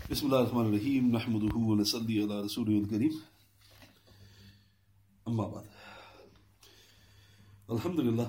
Bismillah ar-Rahman ar-Rahim. Nahmaduhu wa nasalli ala Rasulih al-Kareem. Amma ba'd. Alhamdulillah.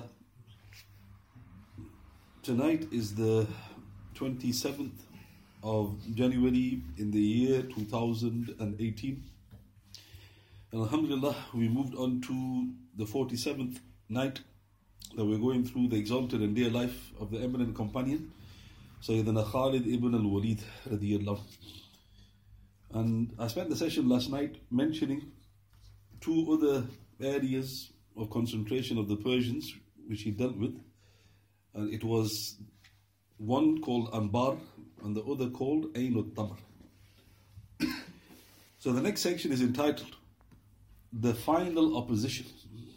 Tonight is the 27th of January in the year 2018. And Alhamdulillah, we moved on to the 47th night that we're going through the exalted and dear life of the eminent companion, Sayyidina Khalid ibn al-Walid radiyallahu. And I spent the session last night mentioning two other areas of concentration of the Persians which he dealt with. And it was one called Anbar and the other called Ain al-Tamr. So the next section is entitled The Final Opposition.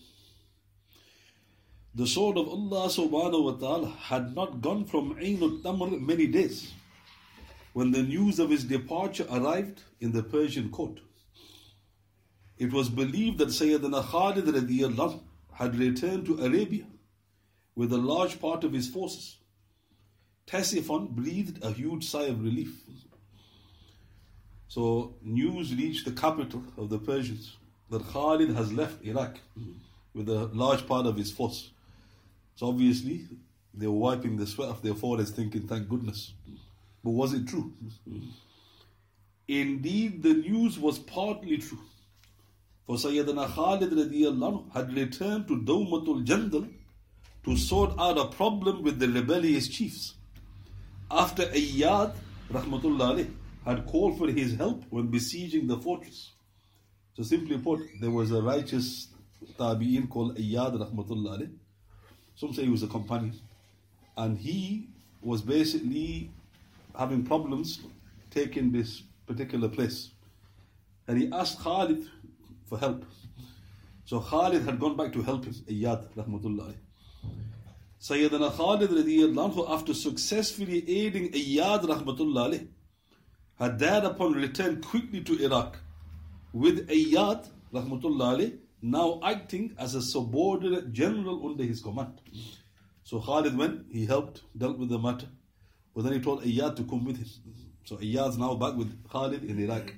The sword of Allah subhanahu wa ta'ala had not gone from Ain al-Tamr many days when the news of his departure arrived in the Persian court. It was believed that Sayyidina Khalid radiyallahu had returned to Arabia with a large part of his forces. Ctesiphon breathed a huge sigh of relief. So news reached the capital of the Persians that Khalid has left Iraq with a large part of his force. So obviously, they were wiping the sweat off their foreheads thinking, thank goodness. But was it true? Indeed, the news was partly true. For Sayyidina Khalid radiyallahu had returned to Dawmatul Jandal to sort out a problem with the rebellious chiefs. After Ayyad rahmatullah alayh had called for his help when besieging the fortress. So simply put, there was a righteous tabi'in called Ayyad rahmatullah alayh. Some say he was a companion. And he was basically having problems taking this particular place. And he asked Khalid for help. So Khalid had gone back to help him, Ayyad rahmatullah alayh. Sayyidina Khalid radiyallahu anhu, after successfully aiding Ayyad rahmatullah alayh, had thereupon returned quickly to Iraq, with Ayyad rahmatullah alayh now acting as a subordinate general under his command. So Khalid went, he helped, dealt with the matter, but then he told Ayyad to come with him. So Ayyad's now back with Khalid in Iraq.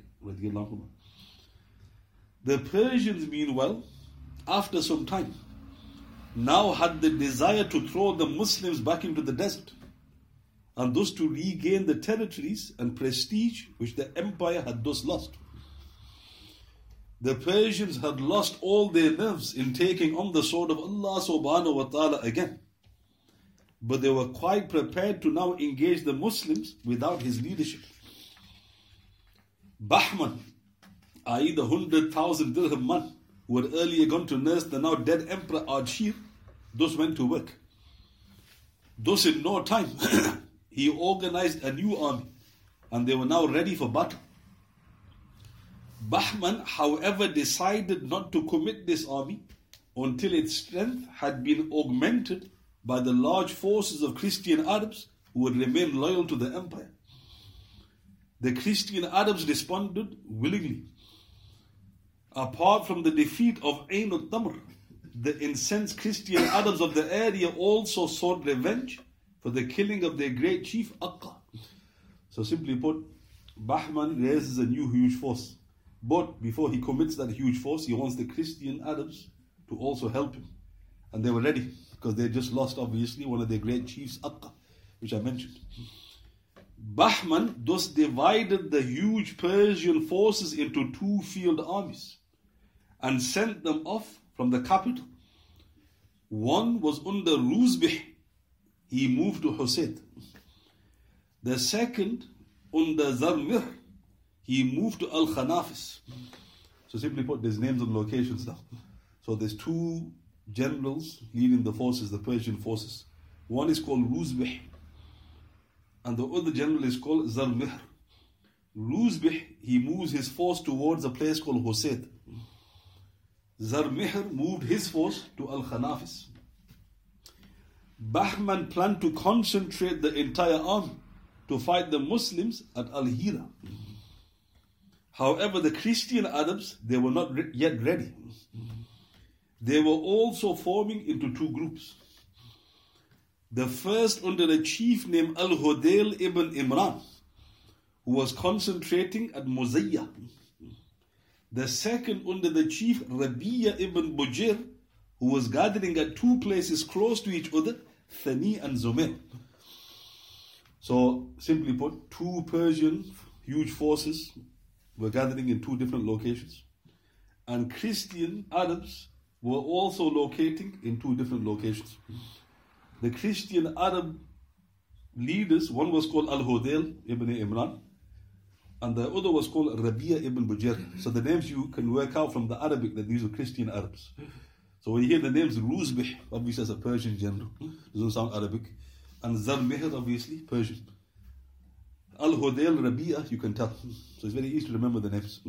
The Persians, meanwhile, after some time, now had the desire to throw the Muslims back into the desert, and thus to regain the territories and prestige which the empire had thus lost. The Persians had lost all their nerves in taking on the sword of Allah subhanahu wa ta'ala again. But they were quite prepared to now engage the Muslims without his leadership. Bahman, i.e. the 100,000 dirham man who had earlier gone to nurse the now dead Emperor Ardshir, thus went to work. Thus in no time, he organized a new army and they were now ready for battle. Bahman, however, decided not to commit this army until its strength had been augmented by the large forces of Christian Arabs who would remain loyal to the empire. The Christian Arabs responded willingly. Apart from the defeat of Ain al-Tamr, the incensed Christian Arabs of the area also sought revenge for the killing of their great chief Aqqa. So simply put, Bahman raises a new huge force. But before he commits that huge force, he wants the Christian Arabs to also help him. And they were ready, because they just lost, obviously, one of their great chiefs, Aqqa, which I mentioned. Bahman thus divided the huge Persian forces into two field armies and sent them off from the capital. One was under Ruzbih, he moved to Husayd. The second, under Zarmir, he moved to Al-Khanafis. So simply put, there's names and locations now. So there's two generals leading the forces, the Persian forces. One is called Ruzbih, and the other general is called Zarmihr. Ruzbih, he moves his force towards a place called Husayd. Zarmihr moved his force to Al-Khanafis. Bahman planned to concentrate the entire army to fight the Muslims at Al-Hira. However, the Christian Arabs, they were not yet ready. They were also forming into two groups. The first under a chief named Al-Hudayl ibn Imran, who was concentrating at Muzayya. The second under the chief Rabi'a ibn Bujir, who was gathering at two places close to each other, Thani and Zumail. So, simply put, two Persian huge forces were gathering in two different locations. And Christian Arabs were also locating in two different locations. The Christian Arab leaders, one was called Al-Hudayl ibn Imran, and the other was called Rabi'a ibn Bujir. So the names you can work out from the Arabic that these are Christian Arabs. So when you hear the names Ruzbih, obviously as a Persian general, doesn't sound Arabic. And Zarmihr, obviously, Persian. Al-Hudayl, Rabi'a, you can tell. So it's very easy to remember the names.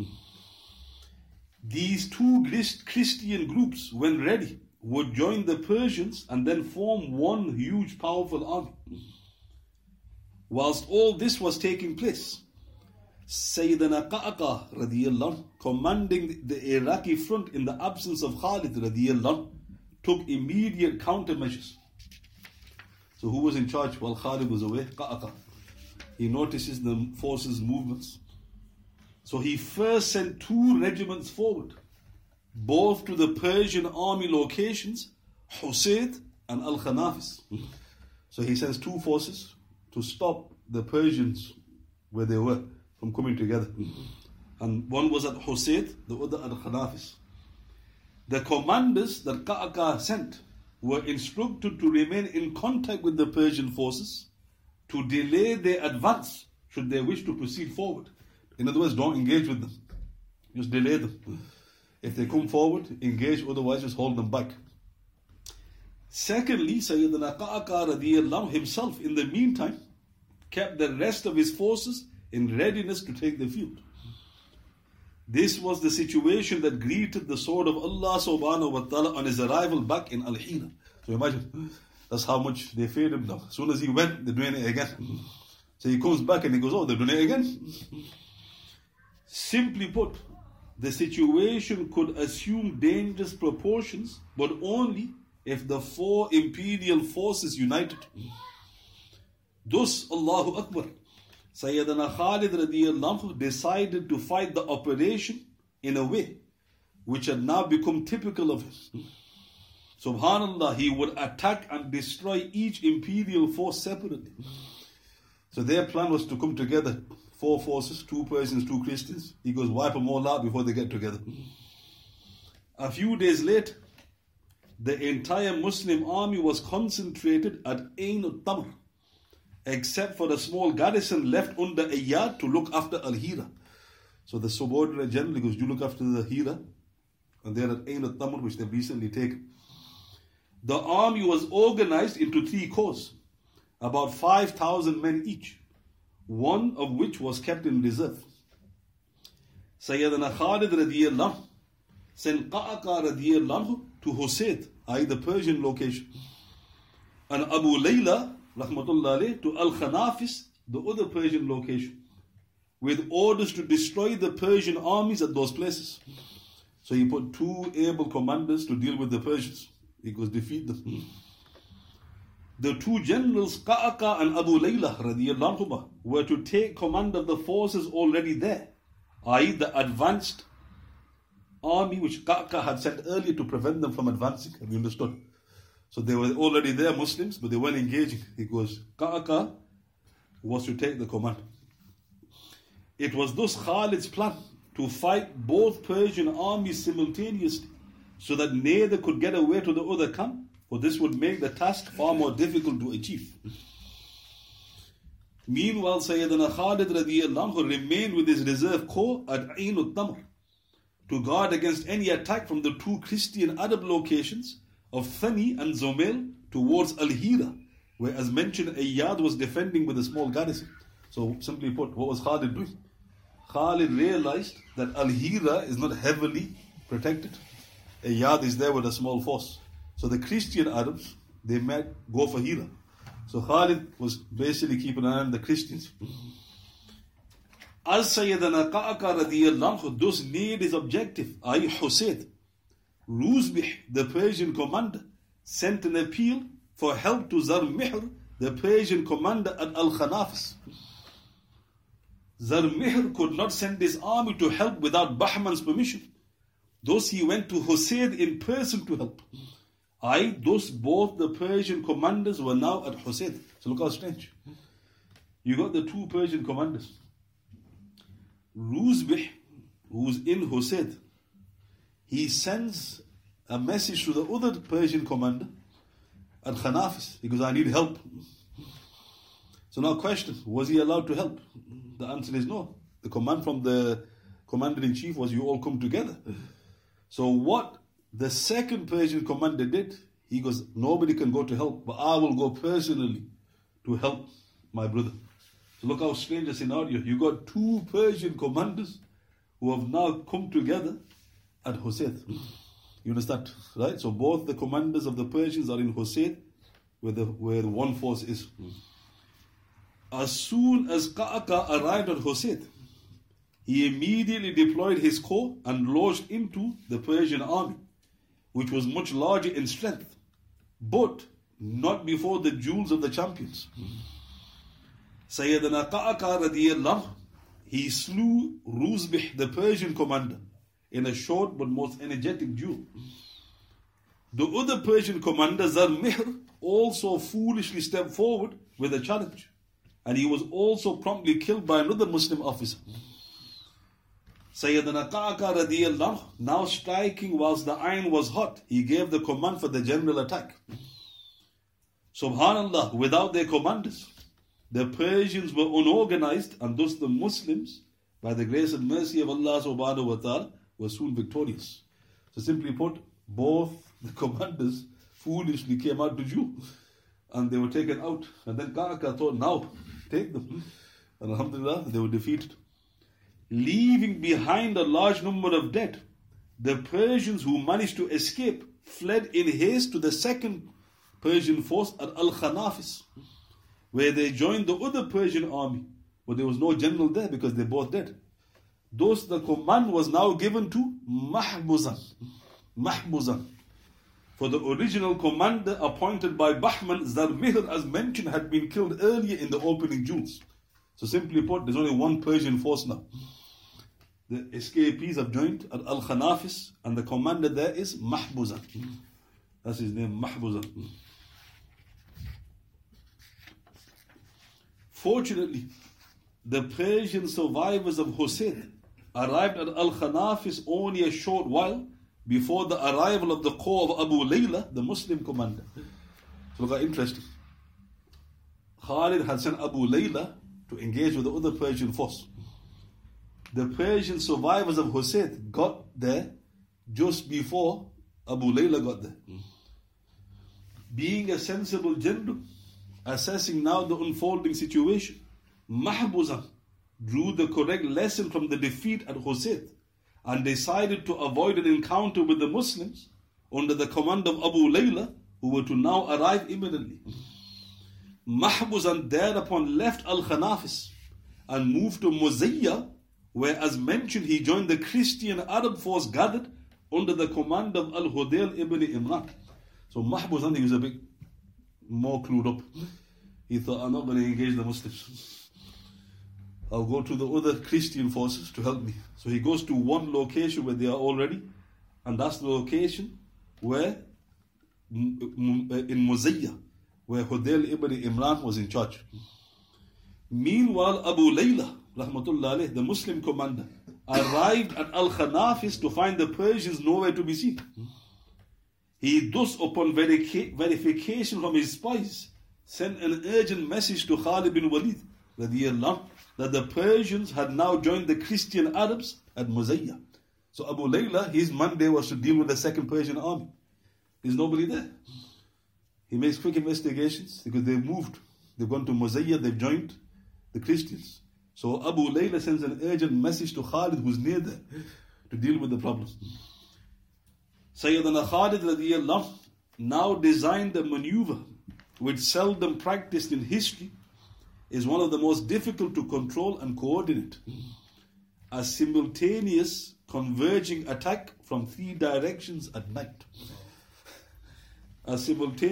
These two Christian groups, when ready, would join the Persians and then form one huge, powerful army. Whilst all this was taking place, Sayyidina Qa'qa radiyallahu anh, commanding the Iraqi front in the absence of Khalid radiyallahu anh, took immediate countermeasures. So who was in charge while Khalid was away? Qa'qa. He notices the forces' movements. So he first sent two regiments forward, both to the Persian army locations, Husayd and Al-Khanafis. So he sends two forces to stop the Persians where they were from coming together. And one was at Husayd, the other at Khanafis. The commanders that Qa'qa sent were instructed to remain in contact with the Persian forces to delay their advance should they wish to proceed forward. In other words, don't engage with them. Just delay them. If they come forward, engage, otherwise just hold them back. Secondly, Sayyidina Qa'qa radiyallahu himself, in the meantime, kept the rest of his forces in readiness to take the field. This was the situation that greeted the sword of Allah subhanahu wa ta'ala on his arrival back in Al-Hira. So imagine, that's how much they feared him now. As soon as he went, they're doing it again. So he comes back and he goes, oh, they're doing it again. Simply put, the situation could assume dangerous proportions, but only if the four imperial forces united. Thus, Allahu Akbar, Sayyidina Khalid radiyallahu decided to fight the operation in a way which had now become typical of him. Subhanallah, he would attack and destroy each imperial force separately. So their plan was to come together, four forces, two Persians, two Christians. He goes, wipe them all out before they get together. A few days later, the entire Muslim army was concentrated at Ain al-Tamr, except for the small garrison left under Ayyad to look after Al-Hira. So the subordinate general goes, you look after the Hira, and they're at Ain al-Tamr, which they've recently taken. The army was organized into three corps, about 5,000 men each, one of which was kept in reserve. Sayyidina Khalid radiyallahu sent Qa'qa radiyallahu to Husayd, i.e. the Persian location, and Abu Layla rahmatullah alayh to Al-Khanafis, the other Persian location, with orders to destroy the Persian armies at those places. So he put two able commanders to deal with the Persians. He goes, defeat them. The two generals, Qa'qa and Abu Layla radiyallahu were to take command of the forces already there, i.e. the advanced army which Qa'qa had sent earlier to prevent them from advancing. Have you understood? So they were already there, Muslims, but they weren't engaging. He goes, Qa'qa was to take the command. It was thus Khalid's plan to fight both Persian armies simultaneously, so that neither could get away to the other camp, for this would make the task far more difficult to achieve. Meanwhile, Sayyidina Khalid radiyallahu remained with his reserve corps at Ain al-Tamr to guard against any attack from the two Christian Arab locations of Thani and Zumail towards Al-Hira, where, as mentioned, Ayyad was defending with a small garrison. So, simply put, what was Khalid doing? Khalid realized that Al-Hira is not heavily protected. Ayyad is there with a small force. So the Christian Arabs, they might go for Hira. So Khalid was basically keeping an eye on the Christians. As Sayyidina Qa'qa radiyallahu thus neared his objective, i.e. Husayd, Ruzbih, the Persian commander, sent an appeal for help to Zarmihr, the Persian commander at Al-Khanafis. Zarmihr could not send his army to help without Bahman's permission. Thus he went to Husayd in person to help. Thus both the Persian commanders were now at Husayd. So look how strange. You got the two Persian commanders. Ruzbih, who's in Husayd, he sends a message to the other Persian commander at Khanafis. He goes, I need help. So now question, was he allowed to help? The answer is no. The command from the commander-in-chief was you all come together. So what the second Persian commander did, he goes, nobody can go to help, but I will go personally to help my brother. So look how strange a scenario. You got two Persian commanders who have now come together at Husayd. You understand? Right? So both the commanders of the Persians are in Husayd, where the one force is. As soon as Qa'qa arrived at Husayd, he immediately deployed his corps and launched into the Persian army, which was much larger in strength, but not before the jewels of the champions. Sayyidina Qa'qa radiyallahu, he slew Ruzbih, the Persian commander, in a short but most energetic duel. The other Persian commander, Zarmihr, also foolishly stepped forward with a challenge, and he was also promptly killed by another Muslim officer. Sayyidina Qa'qa radiyallahu, now striking whilst the iron was hot, he gave the command for the general attack. Subhanallah, without their commanders, the Persians were unorganized, and thus the Muslims, by the grace and mercy of Allah subhanahu wa ta'ala, were soon victorious. So simply put, both the commanders foolishly came out to Jew, and they were taken out. And then Qa'qa thought, now, take them. And alhamdulillah, they were defeated. Leaving behind a large number of dead, the Persians who managed to escape fled in haste to the second Persian force at Al-Khanafis, where they joined the other Persian army, but there was no general there because they're both dead. Thus the command was now given to Mahmuzan. For the original commander appointed by Bahman, Zarmihr, as mentioned, had been killed earlier in the opening duels. So simply put, there's only one Persian force now. The escapees have joined at Al-Khanafis, and the commander there is Mahmuzan. That's his name, Mahmuzan. Fortunately, the Persian survivors of Husayd arrived at Al-Khanafis only a short while before the arrival of the corps of Abu Layla, the Muslim commander. So look how interesting. Khalid had sent Abu Layla to engage with the other Persian force. The Persian survivors of Husayd got there just before Abu Layla got there. Being a sensible general, assessing now the unfolding situation, Mahmuzan drew the correct lesson from the defeat at Husayd and decided to avoid an encounter with the Muslims under the command of Abu Layla, who were to now arrive imminently. Mahmuzan thereupon left Al-Khanafis and moved to Muzayya, where, as mentioned, he joined the Christian Arab force gathered under the command of Al-Hudayl ibn Imran. So Mahmuzan, he was a bit more clued up. He thought, I'm not going to engage the Muslims. I'll go to the other Christian forces to help me. So he goes to one location where they are already, and that's the location where, in Muzayya, where Hudayl ibn Imran was in charge. Meanwhile, Abu Layla, rahmatullah alayh, the Muslim commander, arrived at Al-Khanafis to find the Persians nowhere to be seen. He thus, upon verification from his spies, sent an urgent message to Khalid bin Walid that the Persians had now joined the Christian Arabs at Muzayya. So Abu Layla, his mandate was to deal with the second Persian army. There's nobody there. He makes quick investigations because they've moved. They've gone to Muzayya, they've joined the Christians. So Abu Layla sends an urgent message to Khalid, who's near there, to deal with the problem. Sayyidina Khalid radiyallahu now designed a maneuver which seldom practiced in history, is one of the most difficult to control and coordinate. A simultaneous converging attack from three directions at night. A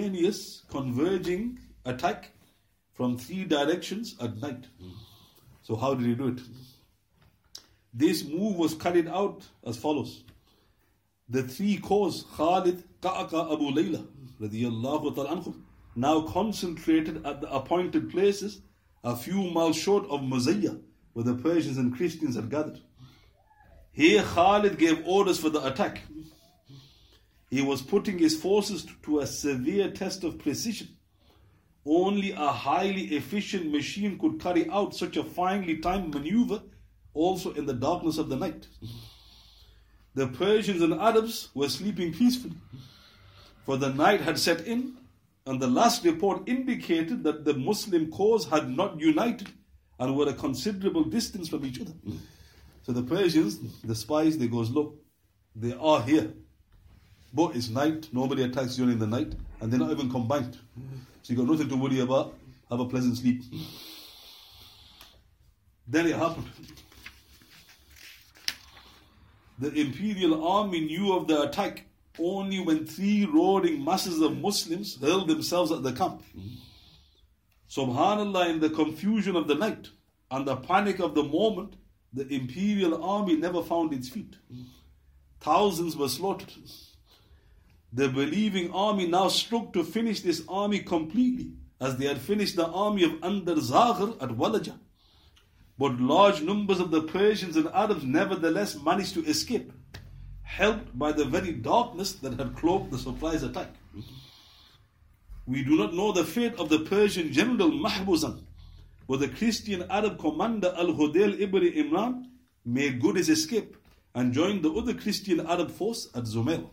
simultaneous converging attack from three directions at night. So how did he do it? This move was carried out as follows. The three corps, Khalid, Ka'aka, Abu Layla, radiyallahu ta'ala anhum, now concentrated at the appointed places a few miles short of Muzayya, where the Persians and Christians had gathered. Here Khalid gave orders for the attack. He was putting his forces to a severe test of precision. Only a highly efficient machine could carry out such a finely timed maneuver, also in the darkness of the night. The Persians and Arabs were sleeping peacefully, for the night had set in, and the last report indicated that the Muslim cause had not united and were a considerable distance from each other. So the Persians, the spies, they goes, look, they are here, but it's night, nobody attacks during the night, and they're not even combined. So you got nothing to worry about, have a pleasant sleep. Then it happened. The imperial army knew of the attack only when three roaring masses of Muslims hurled themselves at the camp. Subhanallah, in the confusion of the night and the panic of the moment, the imperial army never found its feet. Thousands were slaughtered. The believing army now struck to finish this army completely, as they had finished the army of Andar Zaghir at Walaja. But large numbers of the Persians and Arabs nevertheless managed to escape, helped by the very darkness that had cloaked the surprise attack. We do not know the fate of the Persian general Mahmuzan, but the Christian Arab commander Al-Hudayl ibn Imran made good his escape and joined the other Christian Arab force at Zumail.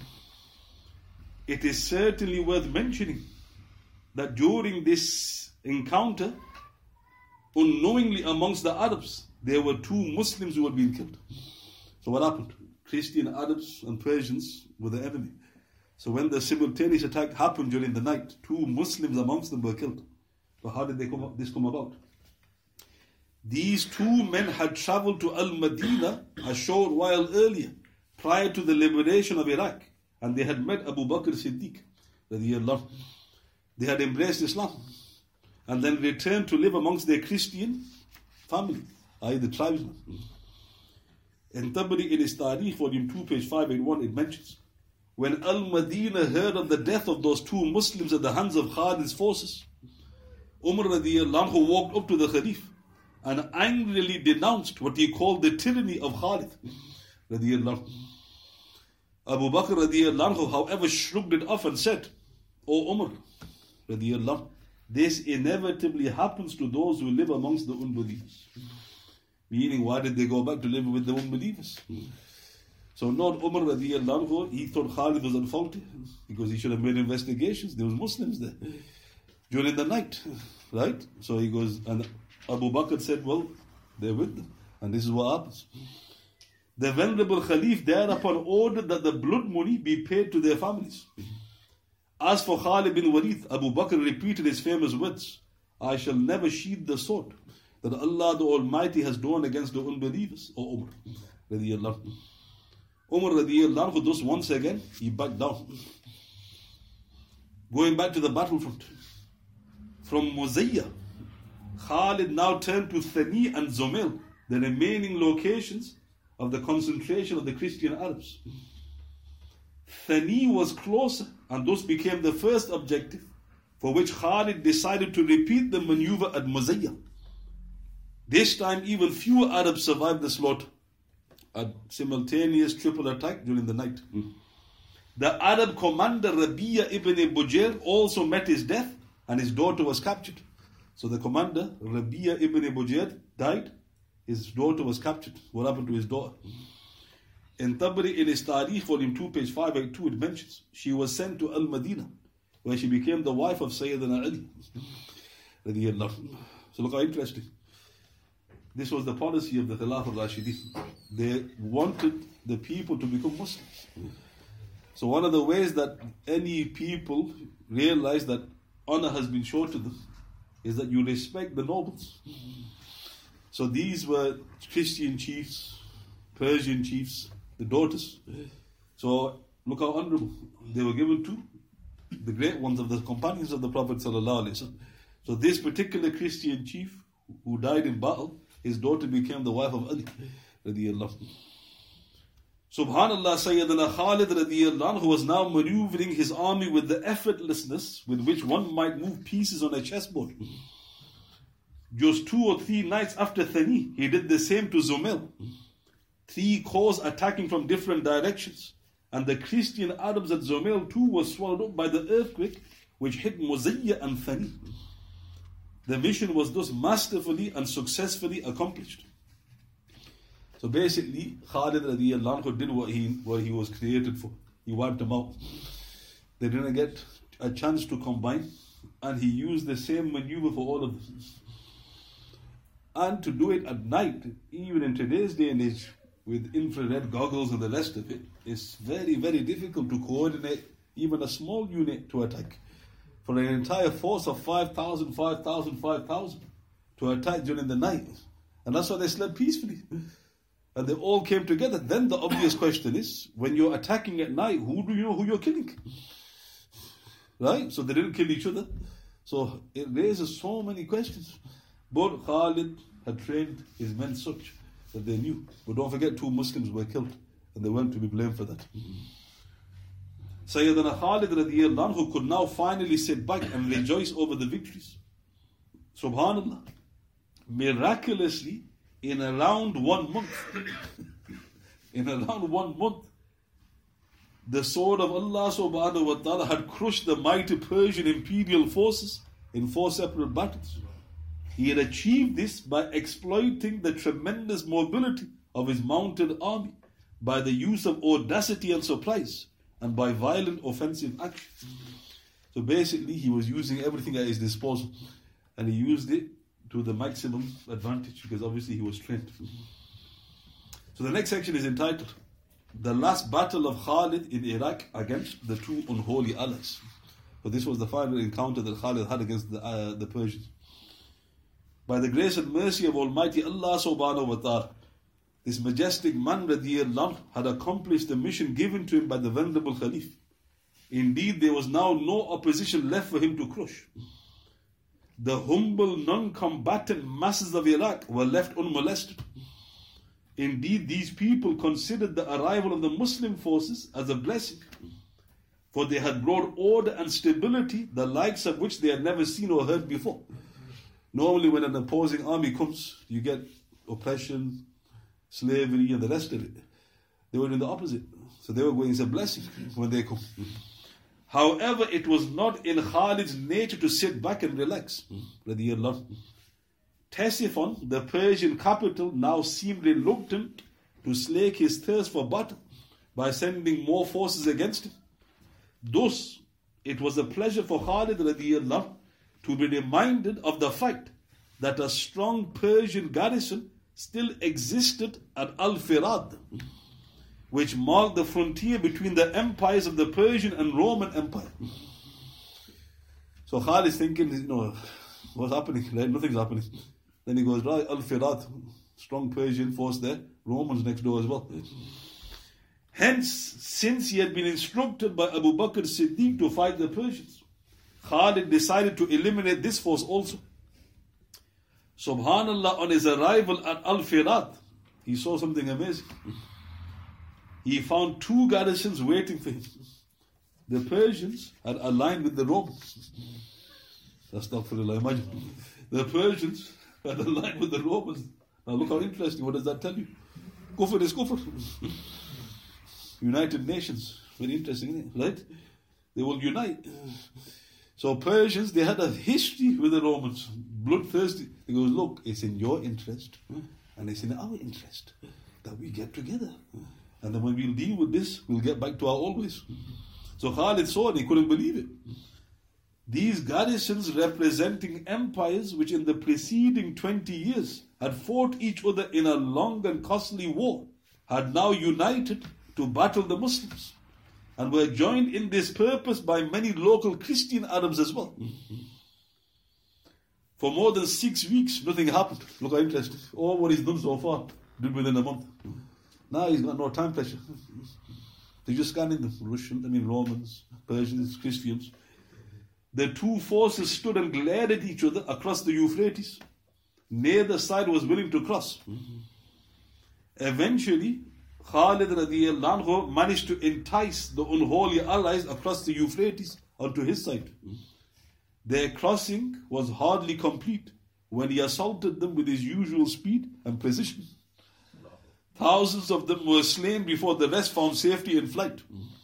It is certainly worth mentioning that during this encounter, unknowingly amongst the Arabs, there were two Muslims who had been killed. So what happened? Christian Arabs and Persians were the enemy. So when the simultaneous attack happened during the night, two Muslims amongst them were killed. So how did this come about? These two men had traveled to Al-Madinah a short while earlier, prior to the liberation of Iraq, and they had met Abu Bakr Siddiq. They had embraced Islam and then returned to live amongst their Christian family, i.e. the tribesmen. In Tabari, in his Tarikh, volume 2, page 581, it mentions, when Al-Madinah heard of the death of those two Muslims at the hands of Khalid's forces, Umar radiyallahu anhu walked up to the Khalif and angrily denounced what he called the tyranny of Khalid radiyallahu anhu. Abu Bakr radiyallahu anhu, however, shrugged it off and said, O Umar radiyallahu anhu, this inevitably happens to those who live amongst the unbelievers. Meaning, why did they go back to live with the unbelievers? So not Umar radiyallahu anhu, he thought Khalid was at fault because he should have made investigations. There was Muslims there during the night, right? So he goes, and Abu Bakr said, well, they're with them, and this is what happens. The venerable Khalif thereupon ordered that the blood money be paid to their families. As for Khalid bin Walid, Abu Bakr repeated his famous words, I shall never sheathe the sword that Allah the Almighty has drawn against the unbelievers, O Umar radiyallahu anhu. Umar radiyallahu anhu, thus once again, he backed down. Going back to the battlefront, from Muzayya, Khalid now turned to Thani and Zumail, the remaining locations of the concentration of the Christian Arabs. Thani was closer and thus became the first objective, for which Khalid decided to repeat the maneuver at Muzayya. This time even fewer Arabs survived the slaughter, a simultaneous triple attack during the night. The Arab commander Rabi'a ibn Bujair also met his death and his daughter was captured. So the commander Rabi'a ibn Bujair died, his daughter was captured. What happened to his daughter? In Tabari, in his Tarikh, volume 2, page 582, it mentions, she was sent to Al-Madinah, where she became the wife of Sayyidina Ali. So look how interesting. This was the policy of the Khilafah al-Rashidin. They wanted the people to become Muslims. So one of the ways that any people realize that honor has been shown to them is that you respect the nobles. So these were Christian chiefs, Persian chiefs, the daughters. So look how honorable they were given to the great ones of the companions of the Prophet ﷺ. So this particular Christian chief who died in battle, his daughter became the wife of Ali radiyallahu anhu. Subhanallah, Sayyidina Khalid radiyallahu anhu was now maneuvering his army with the effortlessness with which one might move pieces on a chessboard. Just 2 or 3 nights after Thani, he did the same to Zumail. 3 corps attacking from different directions. And the Christian Arabs at Zumail too was swallowed up by the earthquake which hit Muzayya and Thani. The mission was thus masterfully and successfully accomplished. So basically, Khalid radiyallahu anhu did what he was created for. He wiped them out. They didn't get a chance to combine, and he used the same maneuver for all of them. And to do it at night, even in today's day and age, with infrared goggles and the rest of it, it's very, very difficult to coordinate even a small unit to attack. For an entire force of 5,000 to attack during the night. And that's why they slept peacefully. And they all came together. Then the obvious question is, when you're attacking at night, who do you know who you're killing? Right? So they didn't kill each other. So it raises so many questions. But Khalid had trained his men such that they knew. But don't forget, 2 Muslims were killed. And they weren't to be blamed for that. Sayyidina Khalid radiyallahu anhu could now finally sit back and rejoice over the victories. Subhanallah. Miraculously, in around 1 month, the sword of Allah subhanahu wa ta'ala had crushed the mighty Persian imperial forces in 4 separate battles. He had achieved this by exploiting the tremendous mobility of his mounted army, by the use of audacity and surprise, and by violent offensive action. So basically, he was using everything at his disposal, and he used it to the maximum advantage, because obviously he was trained. So the next section is entitled, The Last Battle of Khalid in Iraq Against the 2 Unholy Allies. So this was the final encounter that Khalid had against the Persians. By the grace and mercy of Almighty Allah subhanahu wa ta'ala, this majestic man radiyallahu anhu had accomplished the mission given to him by the venerable Khalif. Indeed, there was now no opposition left for him to crush. The humble, non-combatant masses of Iraq were left unmolested. Indeed, these people considered the arrival of the Muslim forces as a blessing, for they had brought order and stability, the likes of which they had never seen or heard before. Normally, when an opposing army comes, you get oppression, slavery, and the rest of it. They were in the opposite. So they were going, it's a blessing when they come. However, it was not in Khalid's nature to sit back and relax. Ctesiphon, the Persian capital, now seemed reluctant to slake his thirst for battle by sending more forces against him. Thus, it was a pleasure for Khalid radiyallahu to be reminded of the fact that a strong Persian garrison still existed at Al-Firad, which marked the frontier between the empires of the Persian and Roman Empire. So Khalid is thinking, what's happening? Right? Nothing's happening. Then he goes, right, Al-Firad, strong Persian force there, Romans next door as well. Hence, since he had been instructed by Abu Bakr Siddiq to fight the Persians, Khalid decided to eliminate this force also. Subhanallah, on his arrival at Al-Firad, he saw something amazing. He found 2 garrisons waiting for him. The Persians had aligned with the Romans. Astaghfirullah, imagine. The Persians had aligned with the Romans. Now look how interesting, what does that tell you? Kufr is kufr. United Nations, very interesting, isn't it? Right? They will unite. So Persians, they had a history with the Romans, bloodthirsty. He goes, look, it's in your interest and it's in our interest that we get together. And then when we'll deal with this, we'll get back to our old ways. So Khalid saw it, he couldn't believe it. These garrisons representing empires which in the preceding 20 years had fought each other in a long and costly war, had now united to battle the Muslims, and were joined in this purpose by many local Christian Arabs as well. For more than 6 weeks, nothing happened. Look how interesting. All what he's done so far, did within a month. Now he's got no time pressure. They're just scanning them. Romans, Persians, Christians. The 2 forces stood and glared at each other across the Euphrates. neither side was willing to cross. Eventually, Khalid radiallahu anhu managed to entice the unholy allies across the Euphrates onto his side. Their crossing was hardly complete when he assaulted them with his usual speed and precision. Thousands of them were slain before the rest found safety in flight.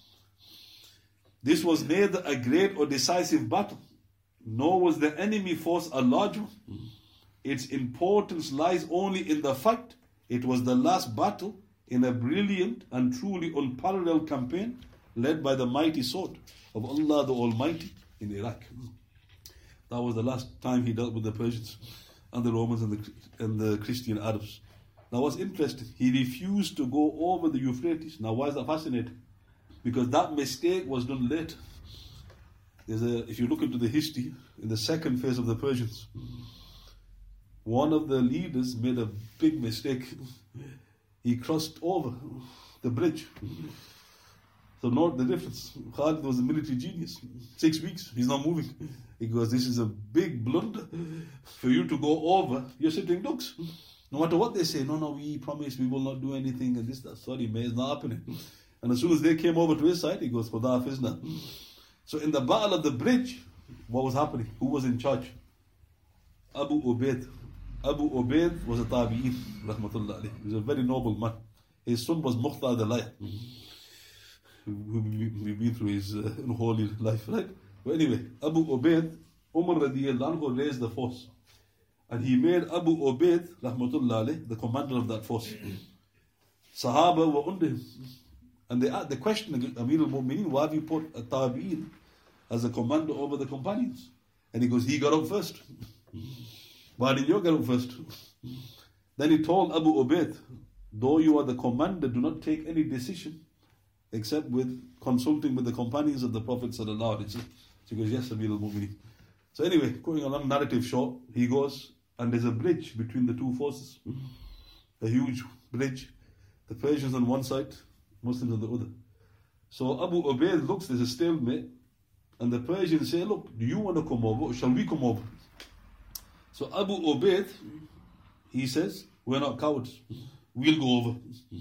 This was neither a great or decisive battle, nor was the enemy force a large one. Its importance lies only in the fact it was the last battle in a brilliant and truly unparalleled campaign led by the mighty sword of Allah the Almighty in Iraq. That was the last time he dealt with the Persians and the Romans and the Christian Arabs. Now what's interesting, he refused to go over the Euphrates. Now why is that fascinating? Because that mistake was done later. If you look into the history, in the second phase of the Persians, one of the leaders made a big mistake. He crossed over the bridge. So note the difference. Khalid was a military genius. 6 weeks, he's not moving. He goes, this is a big blunder. For you to go over, you're sitting ducks. No matter what they say, no, we promise we will not do anything and this, that. Sorry, mate, it's not happening. And as soon as they came over to his side, he goes, Khuda hafizna. So in the battle of the bridge, what was happening? Who was in charge? Abu Ubaid. Abu Ubaid was a tabi'in, rahmatullah alayh. He was a very noble man. His son was Mukhtar the liar. We've been through his unholy life, right? But anyway, Abu Ubaid, Umar radiallahu anhu raised the force. And he made Abu Ubaid, rahmatullah alayh, the commander of that force. Sahaba were under him. And they questioned Amir al-Mu'mineen, why have you put a tabi'in as a commander over the companions? And he goes, he got up first. Why did you get up first? Then he told Abu Ubaid, though you are the commander, do not take any decision except with consulting with the companions of the Prophet sallallahu alaihi wasallam. So he goes, yes, Amir al-Mu'mineen. So anyway, going along, narrative short, he goes, and there's a bridge between the two forces. A huge bridge. The Persians on one side, Muslims on the other. So Abu Ubaid looks, there's a stalemate, and the Persians say, look, do you want to come over or shall we come over? So Abu Ubaid, he says, we're not cowards, we'll go over.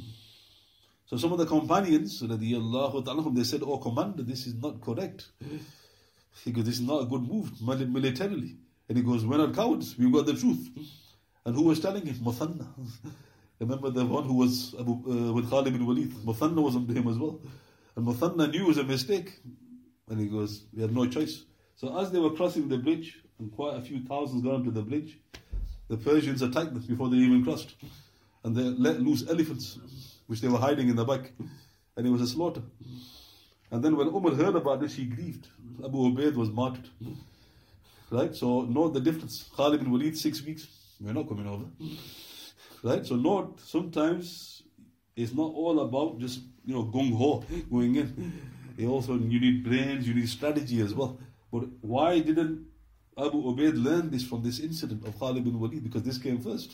So some of the companions, they said, oh commander, this is not correct. He goes, this is not a good move militarily. And he goes, we're not cowards, we've got the truth. And who was telling him? Muthanna. Remember the one who was with Khalid bin Walid? Muthanna was under him as well. And Muthanna knew it was a mistake. And he goes, we had no choice. So as they were crossing the bridge, and quite a few thousands got onto the bridge, the Persians attacked them before they even crossed. And they let loose elephants, which they were hiding in the back. And it was a slaughter. And then when Umar heard about this, he grieved. Abu Ubaid was martyred. Right? So note the difference. Khalid bin Walid, 6 weeks. We're not coming over. Right? So note, sometimes it's not all about just, gung-ho, going in. You need brains, you need strategy as well. But why didn't Abu Ubaid learn this from this incident of Khalid bin Walid? Because this came first.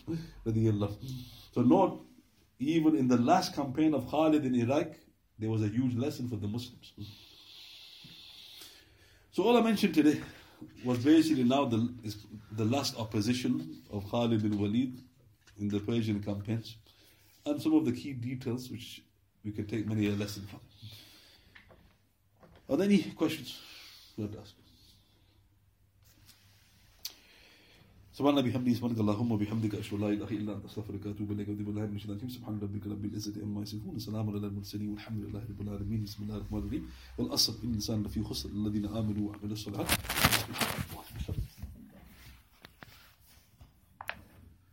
So note, even in the last campaign of Khalid in Iraq, there was a huge lesson for the Muslims. So all I mentioned today was basically now the last opposition of Khalid bin Walid in the Persian campaigns, and some of the key details which we can take many a lesson from. Are there any questions you want to ask? سبحان الله بحمده سبحانك اللهم وبحمدك أشهد أن لا إله إلا أنت أستغفرك وأتوب إليك وأتوب بالله من الشيطان الرجيم سبحان ربك رب العزة عما يصفون وسلام على المرسلين والحمد لله رب العالمين بسم الله الرحمن الرحيم والأصل إن الإنسان لفي خسر الذين آمنوا وعملوا الصالحات